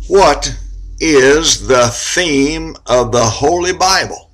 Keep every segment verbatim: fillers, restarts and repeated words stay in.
What is the theme of the Holy Bible?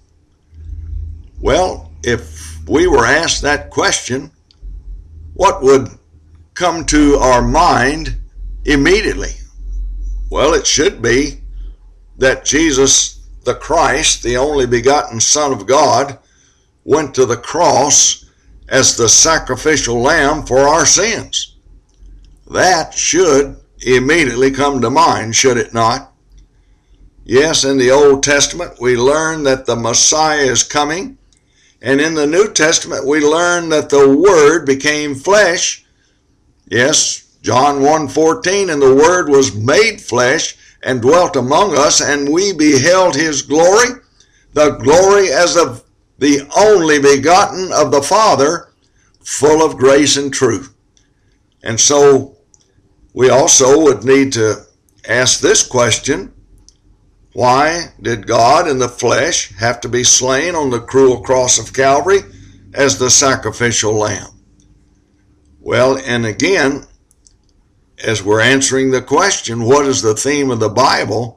Well, if we were asked that question, what would come to our mind immediately? Well, it should be that Jesus the Christ, the only begotten Son of God, went to the cross as the sacrificial lamb for our sins. That should immediately come to mind, should it not? Yes, in the Old Testament we learn that the Messiah is coming, and in the New Testament we learn that the Word became flesh. Yes, John one fourteen, and the Word was made flesh and dwelt among us, and we beheld his glory, the glory as of the only begotten of the Father, full of grace and truth. And so we also would need to ask this question: why did God in the flesh have to be slain on the cruel cross of Calvary as the sacrificial lamb? Well, and again, as we're answering the question, what is the theme of the Bible?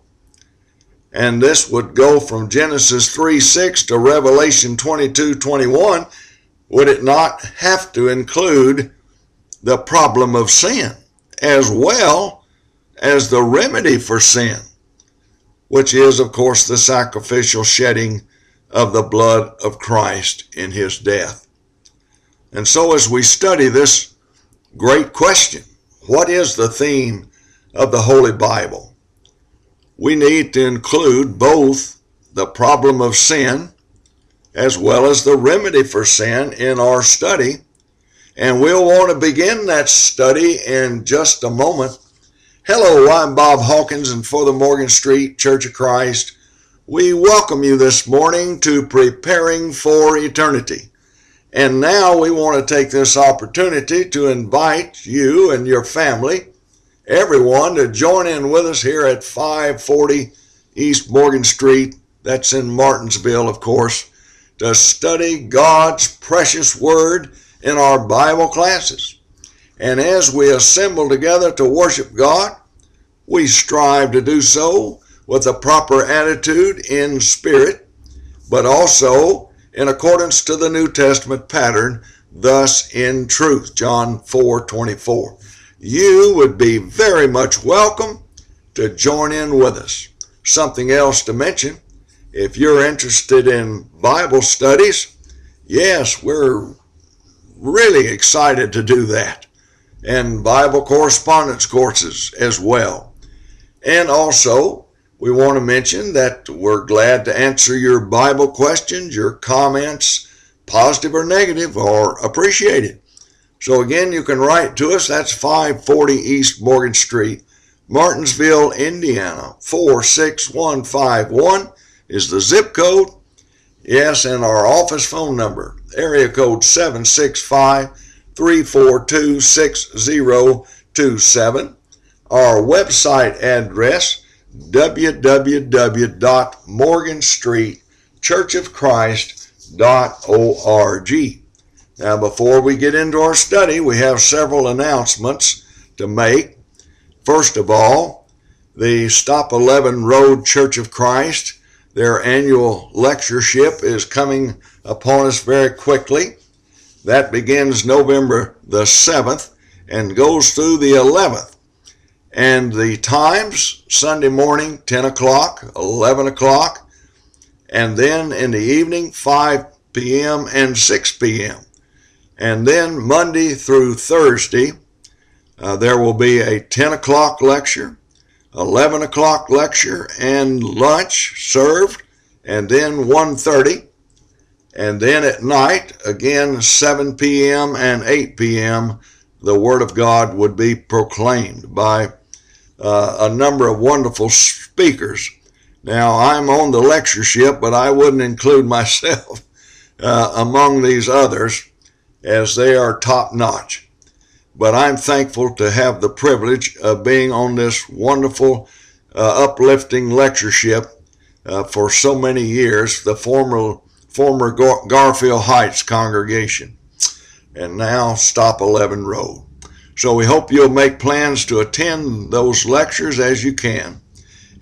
And this would go from Genesis three six to Revelation twenty-two twenty-one. Would it not have to include the problem of sin as well as the remedy for sin, which is, of course, the sacrificial shedding of the blood of Christ in his death? And so as we study this great question, what is the theme of the Holy Bible, we need to include both the problem of sin as well as the remedy for sin in our study. And we'll want to begin that study in just a moment. Hello, I'm Bob Hawkins, and for the Morgan Street Church of Christ, we welcome you this morning to Preparing for Eternity. And now we want to take this opportunity to invite you and your family, everyone, to join in with us here at five forty East Morgan Street, that's in Martinsville, of course, to study God's precious Word in our Bible classes. And as we assemble together to worship God, we strive to do so with a proper attitude in spirit, but also in accordance to the New Testament pattern, thus in truth, John four twenty-four. You would be very much welcome to join in with us. Something else to mention, if you're interested in Bible studies, yes, we're really excited to do that, and Bible correspondence courses as well. And also, we want to mention that we're glad to answer your Bible questions. Your comments, positive or negative, are appreciated. So again, you can write to us. That's five forty East Morgan Street, Martinsville, Indiana. four six one five one is the zip code. Yes, and our office phone number, area code seven six five, three four two, six zero two seven. Our website address, w w w dot morgan street church of christ dot org. Now, before we get into our study, we have several announcements to make. First of all, the Stop eleven Road Church of Christ, their annual lectureship is coming upon us very quickly. That begins November the seventh and goes through the eleventh. And the times, Sunday morning, ten o'clock, eleven o'clock, and then in the evening, five p.m. and six p.m. And then Monday through Thursday, uh, there will be a ten o'clock lecture, eleven o'clock lecture, and lunch served, and then one thirty. And then at night, again, seven p.m. and eight p.m., the Word of God would be proclaimed by uh, a number of wonderful speakers. Now, I'm on the lectureship, but I wouldn't include myself uh, among these others, as they are top-notch. But I'm thankful to have the privilege of being on this wonderful, uh, uplifting lectureship uh, for so many years, the former, former Gar- Garfield Heights congregation, and now Stop eleven Road. So we hope you'll make plans to attend those lectures as you can.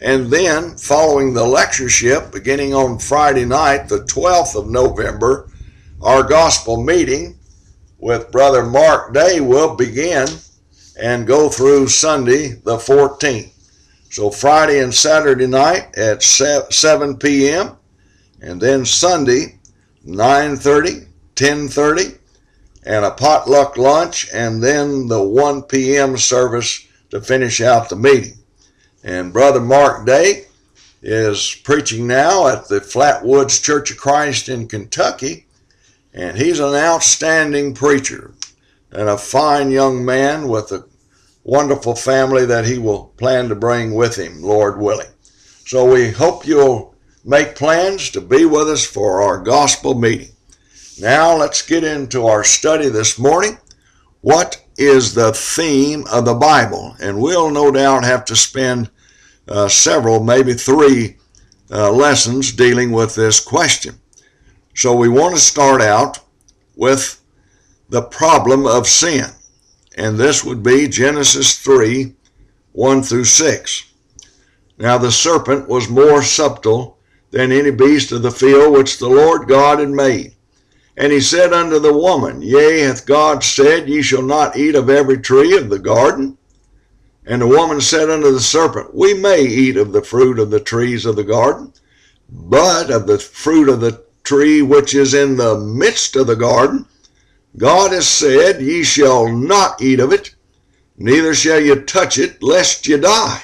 And then, following the lectureship, beginning on Friday night, the twelfth of November, our gospel meeting with Brother Mark Day will begin and go through Sunday the fourteenth. So Friday and Saturday night at seven p.m. and then Sunday nine thirty, ten thirty, and a potluck lunch, and then the one p.m. service to finish out the meeting. And Brother Mark Day is preaching now at the Flatwoods Church of Christ in Kentucky, and he's an outstanding preacher and a fine young man with a wonderful family that he will plan to bring with him, Lord willing. So we hope you'll make plans to be with us for our gospel meeting. Now let's get into our study this morning. What is the theme of the Bible? And we'll no doubt have to spend uh, several, maybe three uh, lessons dealing with this question. So we want to start out with the problem of sin. And this would be Genesis three, one through six. Now the serpent was more subtle than any beast of the field which the Lord God had made. And he said unto the woman, Yea, hath God said, Ye shall not eat of every tree of the garden? And the woman said unto the serpent, We may eat of the fruit of the trees of the garden, but of the fruit of the tree which is in the midst of the garden, God has said, Ye shall not eat of it, neither shall ye touch it, lest ye die.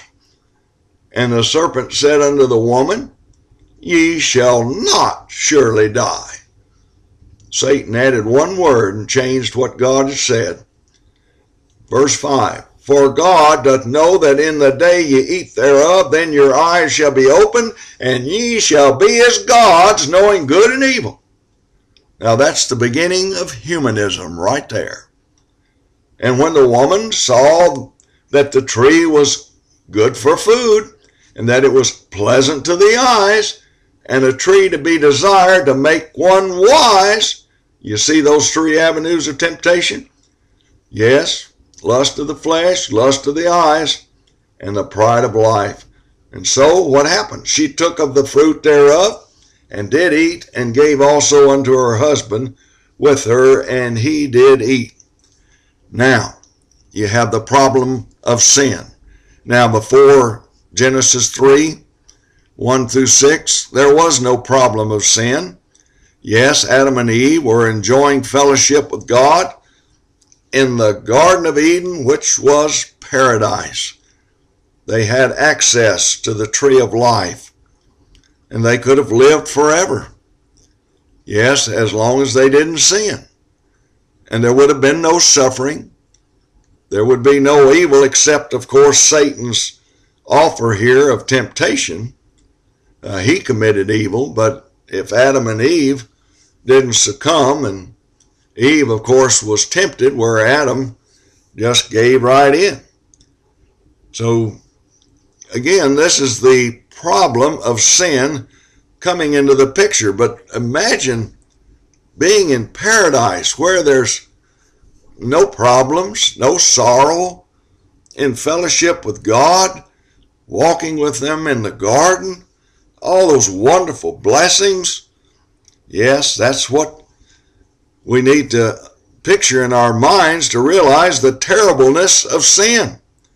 And the serpent said unto the woman, Ye shall not surely die. Satan added one word and changed what God had said. Verse five, For God doth know that in the day ye eat thereof, then your eyes shall be opened, and ye shall be as gods, knowing good and evil. Now that's the beginning of humanism right there. And when the woman saw that the tree was good for food, and that it was pleasant to the eyes, and a tree to be desired to make one wise, you see those three avenues of temptation? Yes, lust of the flesh, lust of the eyes, and the pride of life. And so what happened? She took of the fruit thereof, and did eat, and gave also unto her husband with her, and he did eat. Now, you have the problem of sin. Now, before Genesis three, one through six, there was no problem of sin. Yes, Adam and Eve were enjoying fellowship with God in the Garden of Eden, which was paradise. They had access to the tree of life, and they could have lived forever. Yes, as long as they didn't sin. And there would have been no suffering. There would be no evil except, of course, Satan's offer here of temptation. Uh, he committed evil, but if Adam and Eve didn't succumb, and Eve, of course, was tempted, where Adam just gave right in. So, again, this is the problem of sin coming into the picture. But imagine being in paradise where there's no problems, no sorrow, in fellowship with God, walking with them in the garden, all those wonderful blessings. Yes, that's what we need to picture in our minds to realize the terribleness of sin.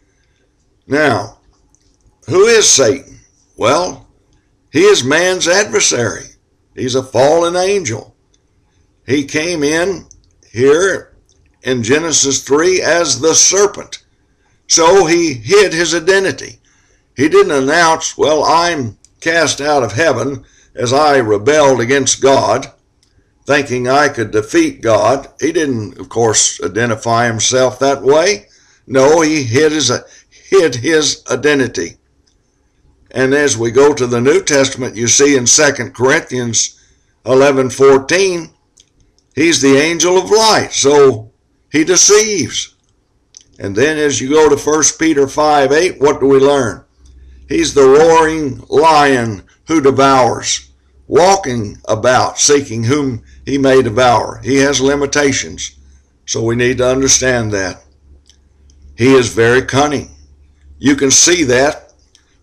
Now, who is Satan? Well, he is man's adversary. He's a fallen angel. He came in here in Genesis three as the serpent. So he hid his identity. He didn't announce, well, I'm cast out of heaven as I rebelled against God, thinking I could defeat God. He didn't, of course, identify himself that way. No, he hid his, hid his identity. And as we go to the New Testament, you see in Second Corinthians eleven fourteen, he's the angel of light, so he deceives. And then as you go to First Peter five eight, what do we learn? He's the roaring lion who devours, walking about, seeking whom he may devour. He has limitations, so we need to understand that. He is very cunning. You can see that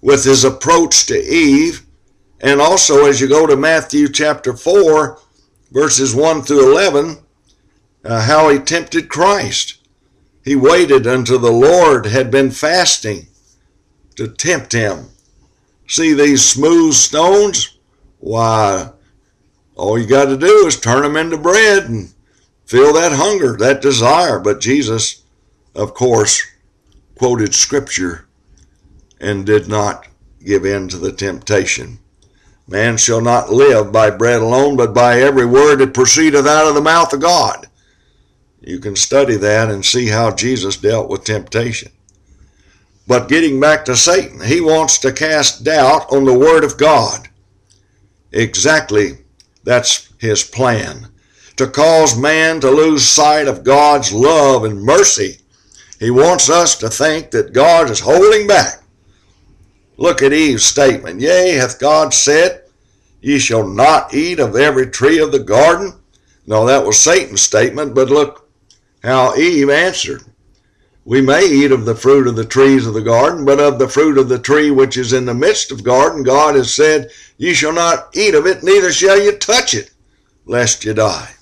with his approach to Eve. And also as you go to Matthew chapter four, verses one through eleven, uh, how he tempted Christ. He waited until the Lord had been fasting to tempt him. See these smooth stones? Why, all you got to do is turn them into bread and feel that hunger, that desire. But Jesus, of course, quoted Scripture and did not give in to the temptation. Man shall not live by bread alone, but by every word that proceedeth out of the mouth of God. You can study that and see how Jesus dealt with temptation. But getting back to Satan, he wants to cast doubt on the Word of God. Exactly, that's his plan. To cause man to lose sight of God's love and mercy. He wants us to think that God is holding back. Look at Eve's statement. Yea, hath God said, ye shall not eat of every tree of the garden? No, that was Satan's statement, but look how Eve answered. We may eat of the fruit of the trees of the garden, but of the fruit of the tree which is in the midst of the garden, God has said, ye shall not eat of it, neither shall ye touch it, lest ye die.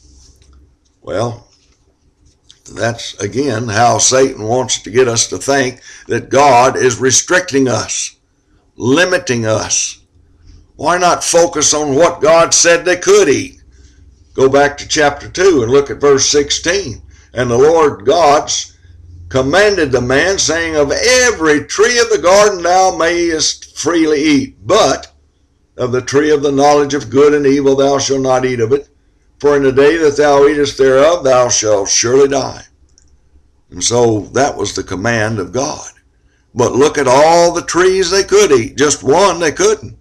Well, that's again how Satan wants to get us to think that God is restricting us, limiting us. Why not focus on what God said they could eat? Go back to chapter two and look at verse sixteen. And the Lord God commanded the man, saying, of every tree of the garden thou mayest freely eat, but of the tree of the knowledge of good and evil thou shalt not eat of it, for in the day that thou eatest thereof thou shalt surely die. And so that was the command of God. But look at all the trees they could eat. Just one they couldn't.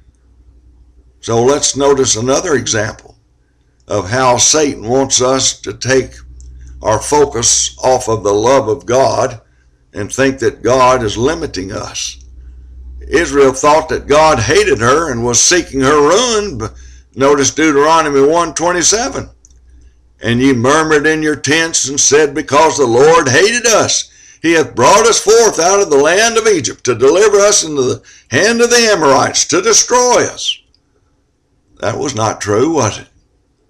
So let's notice another example of how Satan wants us to take our focus off of the love of God and think that God is limiting us. Israel thought that God hated her and was seeking her ruin. Notice Deuteronomy one twenty-seven. And ye murmured in your tents and said, because the Lord hated us, he hath brought us forth out of the land of Egypt to deliver us into the hand of the Amorites to destroy us. That was not true, was it?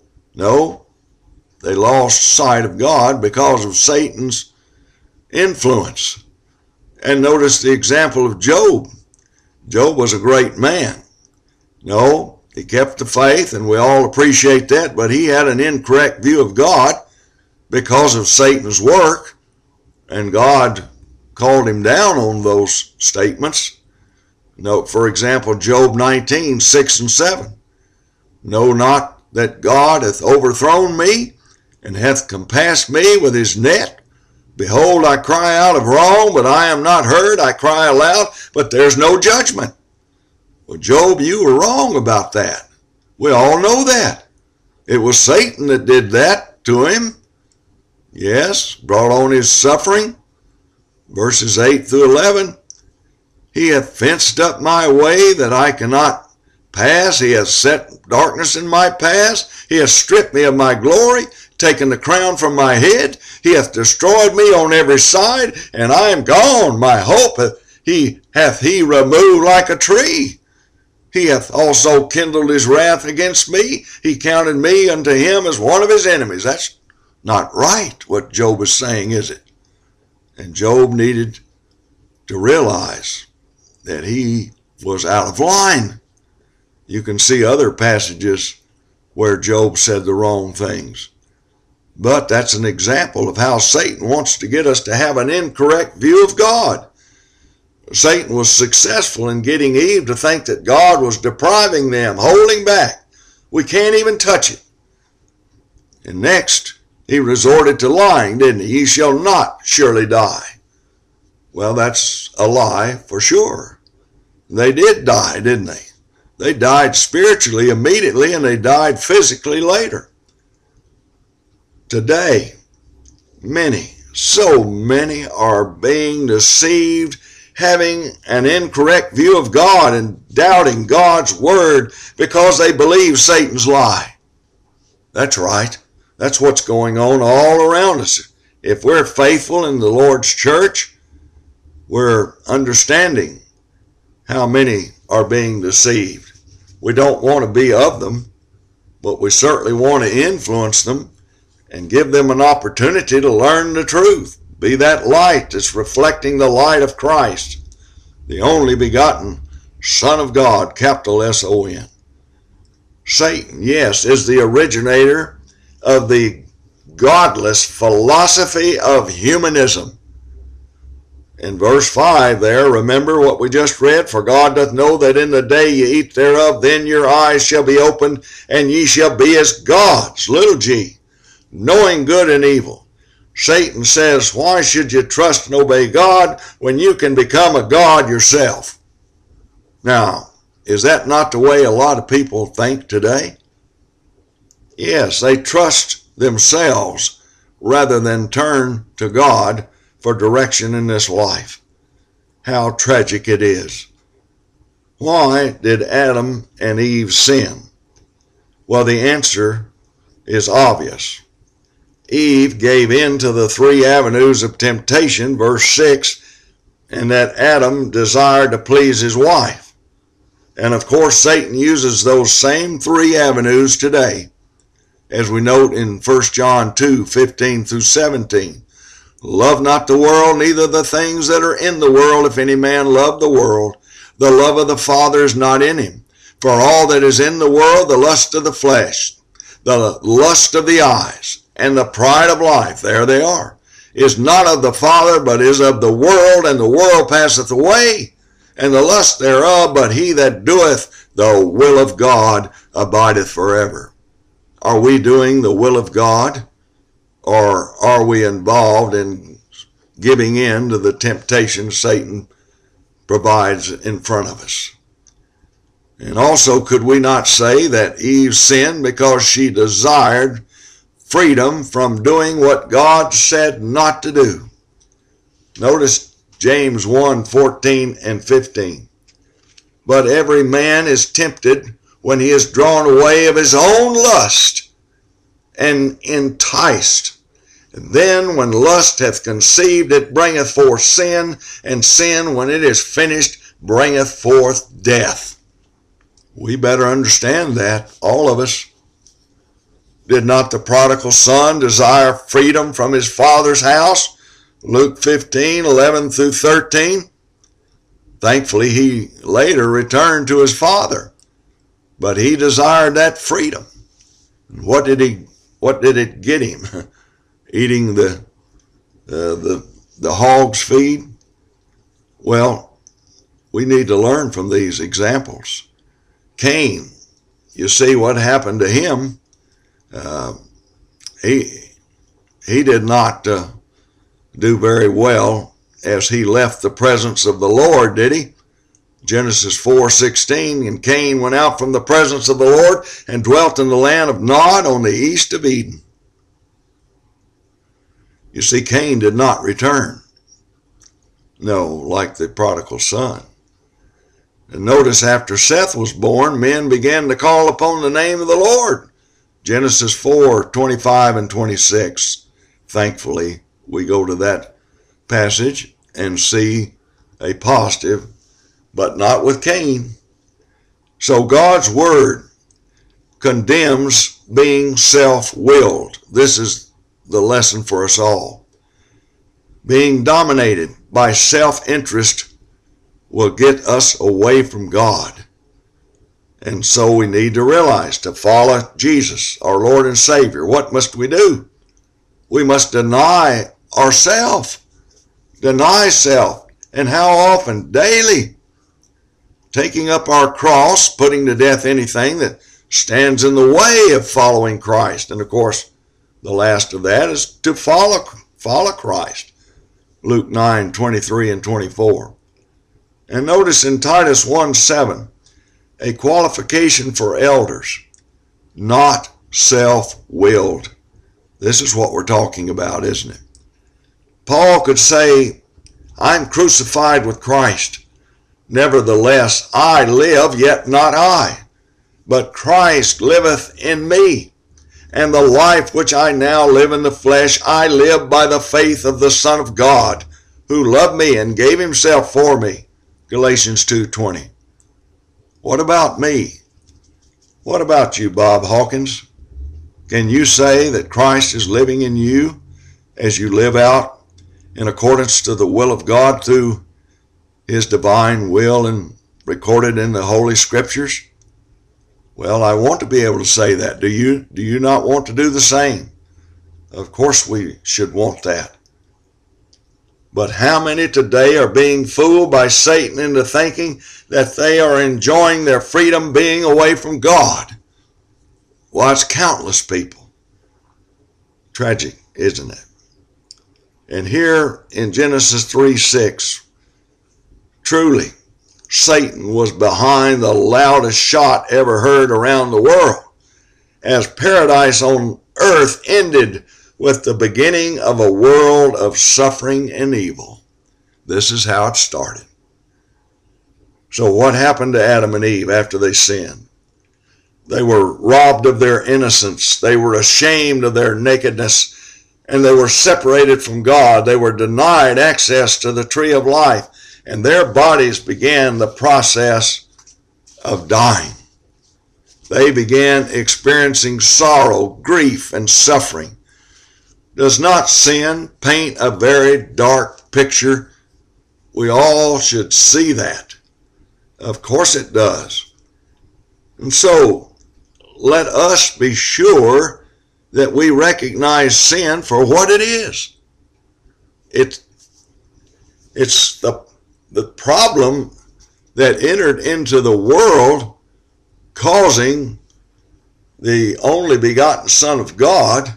No, they lost sight of God because of Satan's influence. And notice the example of Job. Job was a great man. No, he kept the faith, and we all appreciate that, but he had an incorrect view of God because of Satan's work, and God called him down on those statements. Note, for example, Job nineteen, six and seven. Know not that God hath overthrown me, and hath compassed me with his net? Behold, I cry out of wrong, but I am not heard. I cry aloud, but there's no judgment. Well, Job, you were wrong about that. We all know that. It was Satan that did that to him. Yes, brought on his suffering. Verses eight through eleven. He hath fenced up my way that I cannot pass. He hath set darkness in my path. He hath stripped me of my glory, taken the crown from my head. He hath destroyed me on every side, and I am gone. My hope hath he, hath he removed like a tree. He hath also kindled his wrath against me. He counted me unto him as one of his enemies. That's not right, what Job is saying, is it? And Job needed to realize that he was out of line. You can see other passages where Job said the wrong things. But that's an example of how Satan wants to get us to have an incorrect view of God. Satan was successful in getting Eve to think that God was depriving them, holding back. We can't even touch it. And next, he resorted to lying, didn't he? Ye shall not surely die. Well, that's a lie for sure. They did die, didn't they? They died spiritually immediately, and they died physically later. Today, many, so many are being deceived, having an incorrect view of God and doubting God's word because they believe Satan's lie. That's right. That's what's going on all around us. If we're faithful in the Lord's church, we're understanding how many are being deceived. We don't want to be of them, but we certainly want to influence them and give them an opportunity to learn the truth. Be that light that's reflecting the light of Christ, the only begotten Son of God, capital S O N. Satan, yes, is the originator of the godless philosophy of humanism. In verse five there, remember what we just read, for God doth know that in the day ye eat thereof, then your eyes shall be opened, and ye shall be as gods, little g, knowing good and evil. Satan says, why should you trust and obey God when you can become a god yourself? Now, is that not the way a lot of people think today? Yes, they trust themselves rather than turn to God for direction in this life. How tragic it is. Why did Adam and Eve sin? Well, the answer is obvious. Eve gave in to the three avenues of temptation, verse six, and that Adam desired to please his wife. And of course, Satan uses those same three avenues today, as we note in First John two, fifteen through seventeen. Love not the world, neither the things that are in the world. If any man love the world, the love of the Father is not in him. For all that is in the world, the lust of the flesh, the lust of the eyes, and the pride of life, there they are, is not of the Father, but is of the world, and the world passeth away, and the lust thereof, but he that doeth the will of God abideth forever. Are we doing the will of God? Or are we involved in giving in to the temptation Satan provides in front of us? And also, could we not say that Eve sinned because she desired freedom from doing what God said not to do? Notice James one, fourteen and fifteen. But every man is tempted when he is drawn away of his own lust and enticed. And then when lust hath conceived, it bringeth forth sin, and sin, when it is finished, bringeth forth death. We better understand that, all of us. Did not the prodigal son desire freedom from his father's house? Luke fifteen, eleven through thirteen. Thankfully, he later returned to his father, but he desired that freedom. What did he? What did it get him? Eating the, uh, the, the hog's feed? Well, we need to learn from these examples. Cain, you see what happened to him. Uh, he, he did not uh, do very well as he left the presence of the Lord, did he? Genesis four sixteen, and Cain went out from the presence of the Lord and dwelt in the land of Nod on the east of Eden. You see, Cain did not return. No, like the prodigal son. And notice after Seth was born, men began to call upon the name of the Lord. Genesis four, twenty-five and twenty-six. Thankfully, we go to that passage and see a positive, but not with Cain. So God's word condemns being self-willed. This is the lesson for us all. Being dominated by self-interest will get us away from God. And so we need to realize, to follow Jesus, our Lord and Savior, what must we do? We must deny ourselves. Deny self. And how often? Daily. Taking up our cross, putting to death anything that stands in the way of following Christ. And of course, the last of that is to follow, follow Christ. Luke nine, twenty-three and twenty-four. And notice in Titus one, seven, a qualification for elders, not self-willed. This is what we're talking about, isn't it? Paul could say, I'm crucified with Christ. Nevertheless, I live, yet not I, but Christ liveth in me. And the life which I now live in the flesh, I live by the faith of the Son of God, who loved me and gave himself for me. Galatians two twenty. What about me? What about you, Bob Hawkins? Can you say that Christ is living in you as you live out in accordance to the will of God through his divine will and recorded in the Holy Scriptures? Well, I want to be able to say that. Do you? Do you not want to do the same? Of course we should want that. But how many today are being fooled by Satan into thinking that they are enjoying their freedom being away from God? Well, it's countless people. Tragic, isn't it? And here in Genesis three six, truly, Satan was behind the loudest shot ever heard around the world, as paradise on earth ended with the beginning of a world of suffering and evil. This is how it started. So what happened to Adam and Eve after they sinned? They were robbed of their innocence. They were ashamed of their nakedness, and they were separated from God. They were denied access to the tree of life, and their bodies began the process of dying. They began experiencing sorrow, grief, and suffering. Does not sin paint a very dark picture? We all should see that. Of course it does. And so, let us be sure that we recognize sin for what it is. It, it's the, the problem that entered into the world, causing the only begotten Son of God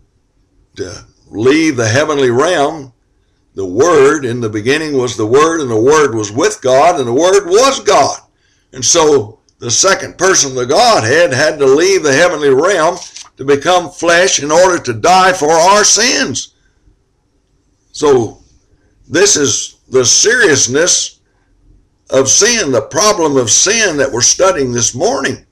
to leave the heavenly realm. The Word, in the beginning was the Word, and the Word was with God, and the Word was God. And so the second person of the Godhead had to leave the heavenly realm to become flesh in order to die for our sins. So this is the seriousness of sin, the problem of sin that we're studying this morning.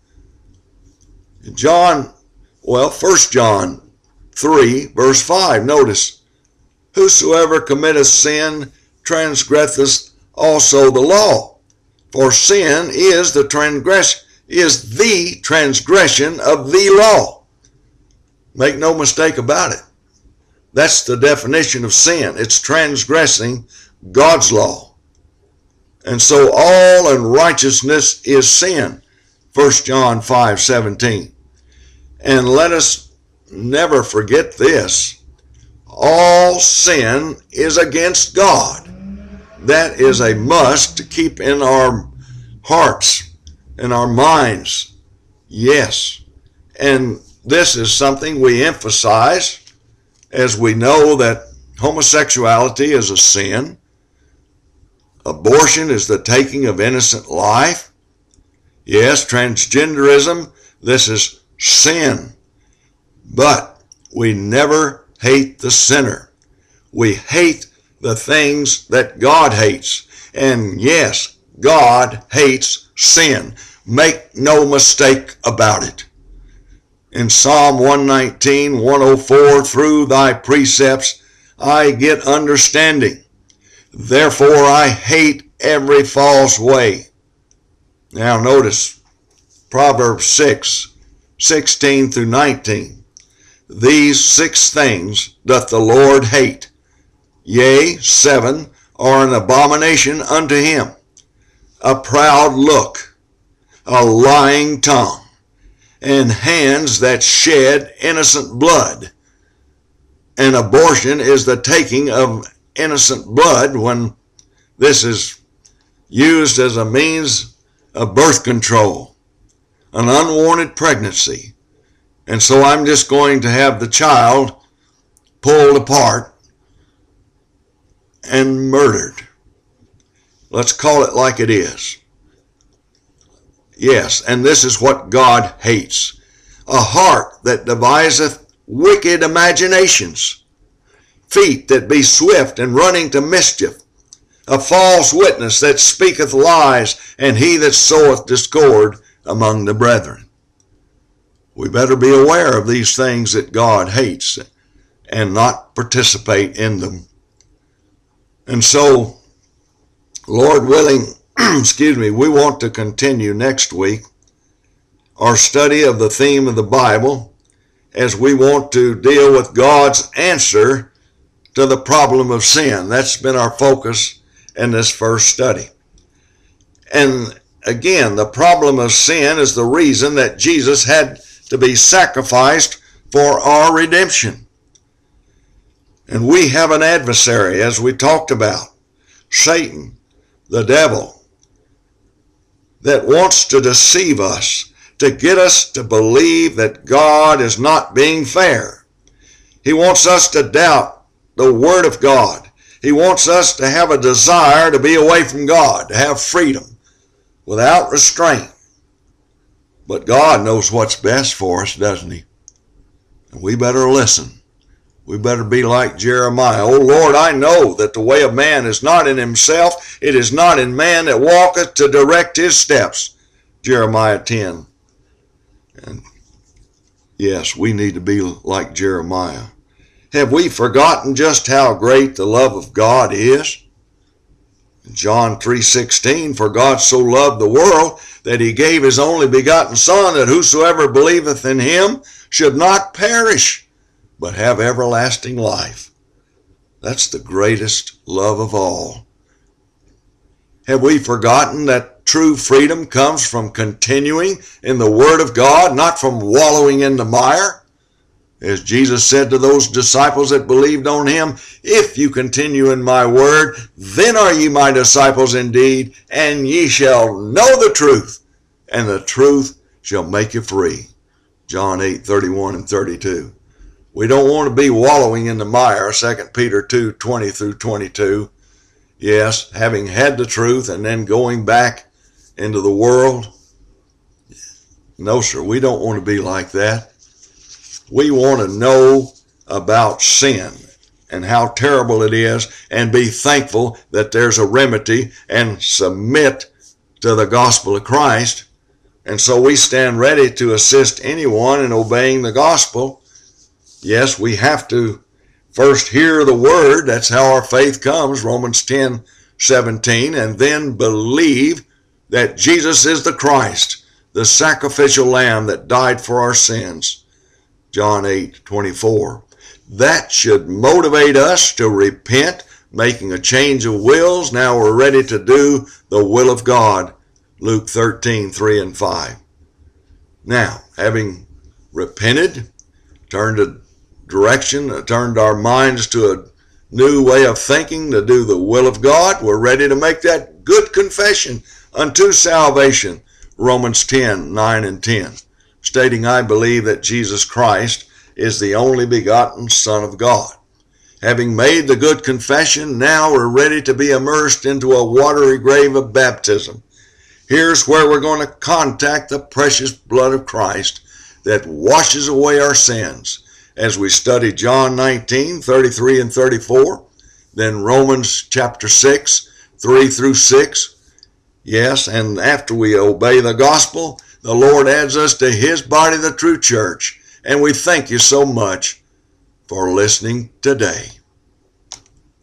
John, well, First John three, verse five, notice, whosoever committeth sin transgresseth also the law, for sin is the transgress is the transgression of the law. Make no mistake about it. That's the definition of sin. It's transgressing God's law. And so all unrighteousness is sin. First John five seventeen. And let us never forget this. All sin is against God. That is a must to keep in our hearts, in our minds. Yes. And this is something we emphasize as we know that homosexuality is a sin. Abortion is the taking of innocent life. Yes, transgenderism, this is sin. But we never hate the sinner. We hate the things that God hates. And yes, God hates sin. Make no mistake about it. In Psalm one nineteen, one oh four, through thy precepts I get understanding. Therefore I hate every false way. Now notice Proverbs six, sixteen through nineteen. These six things doth the Lord hate. Yea, seven are an abomination unto him. A proud look, a lying tongue, and hands that shed innocent blood. An abortion is the taking of innocent blood when this is used as a means of birth control, an unwanted pregnancy. And so I'm just going to have the child pulled apart and murdered. Let's call it like it is. Yes, and this is what God hates. A heart that deviseth wicked imaginations, feet that be swift and running to mischief, a false witness that speaketh lies, and he that soweth discord among the brethren. We better be aware of these things that God hates and not participate in them. And so, Lord willing, excuse me, we want to continue next week our study of the theme of the Bible, as we want to deal with God's answer to the problem of sin. That's been our focus in this first study. And again, the problem of sin is the reason that Jesus had to be sacrificed for our redemption. And we have an adversary, as we talked about, Satan, the devil, that wants to deceive us, to get us to believe that God is not being fair. He wants us to doubt the Word of God. He wants us to have a desire to be away from God, to have freedom without restraint. But God knows what's best for us, doesn't He? And we better listen. We better be like Jeremiah. Oh Lord, I know that the way of man is not in himself. It is not in man that walketh to direct his steps. Jeremiah ten. And yes, we need to be like Jeremiah. Have we forgotten just how great the love of God is? John three sixteen, for God so loved the world that he gave his only begotten Son, that whosoever believeth in him should not perish, but have everlasting life. That's the greatest love of all. Have we forgotten that true freedom comes from continuing in the Word of God, not from wallowing in the mire? As Jesus said to those disciples that believed on him, if you continue in my word, then are ye my disciples indeed, and ye shall know the truth, and the truth shall make you free. John eight, thirty-one and thirty-two. We don't want to be wallowing in the mire, Second Peter two, twenty through twenty-two. Yes, having had the truth and then going back into the world. No, sir, we don't want to be like that. We want to know about sin and how terrible it is, and be thankful that there's a remedy, and submit to the gospel of Christ. And so we stand ready to assist anyone in obeying the gospel. Yes, we have to first hear the word. That's how our faith comes, Romans ten, seventeen, and then believe that Jesus is the Christ, the sacrificial lamb that died for our sins. John eight, twenty-four. That should motivate us to repent, making a change of wills. Now we're ready to do the will of God. Luke thirteen, three and five. Now, having repented, turned a direction, turned our minds to a new way of thinking to do the will of God, we're ready to make that good confession unto salvation. Romans ten, nine and ten. Stating, I believe that Jesus Christ is the only begotten Son of God. Having made the good confession, now we're ready to be immersed into a watery grave of baptism. Here's where we're going to contact the precious blood of Christ that washes away our sins, as we study John nineteen, thirty-three and thirty-four, then Romans chapter six, three through six. Yes, and after we obey the gospel, the Lord adds us to his body, the true church. And we thank you so much for listening today.